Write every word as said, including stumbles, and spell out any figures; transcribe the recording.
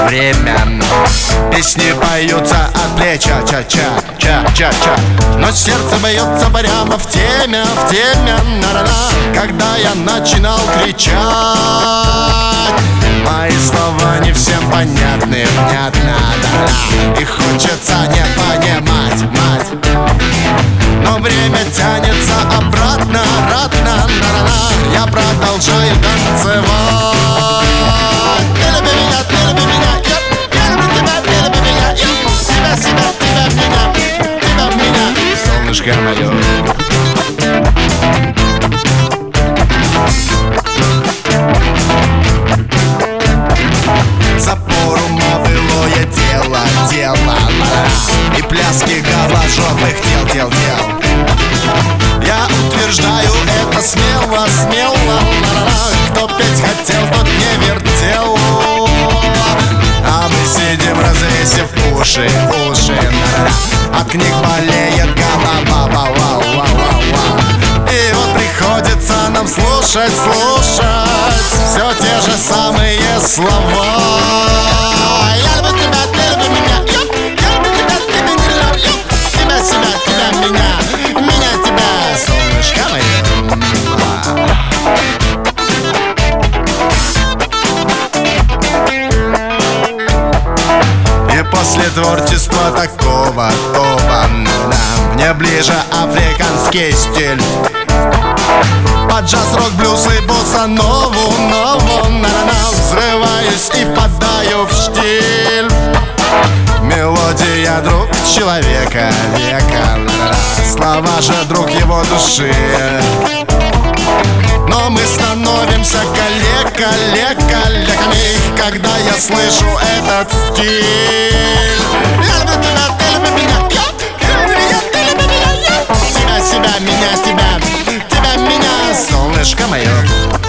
время. Песни поются от плеча, ча-ча-ча-ча-ча, но сердце бьется прямо в теме, в теме, на-на-на. Когда я начинал кричать, мои слова не всем понятны, внятно, да-да, и хочется не понимать, мать. Но время тянется обратно, обратно, на-на-на. Я продолжаю танцевать. Ты люби меня, ты люби меня, я, я люблю тебя, ты люби меня, я, тебя, себя, тебя, меня, тебя, меня, солнышко мое. Запорума былое дело, дело, ла-ла. И пляски голожопых дел, дел, дел. Я утверждаю это смело, смело, ла-ла-ла. Кто петь хотел, тот не вертел. А мы сидим, развесив уши, уши, ла-ла-ла. От книг болеет голова, ва-ва-ва-ва-ва. И вот приходится нам слушать, слушать все те же самые слова. Я люблю тебя, ты люби меня, я люблю тебя, ты меня люблю, тебя, себя, тебя, меня, меня, тебя, солнышко мое. И после творчества такого, такого, мне ближе африканский стиль. Под джаз, рок, блюз и босса-нову, нову, на-на-на. Взрываюсь и впадаю в штиль. Мелодия друг человека, века, на-на-на. Слова же друг его души. Но мы становимся коллег-коллег-коллегами, когда я слышу этот стиль. Я люблю тебя, ты люби меня, я люблю меня, ты люби меня, я тебя, себя, меня, тебя, тебя, меня, солнышко мое.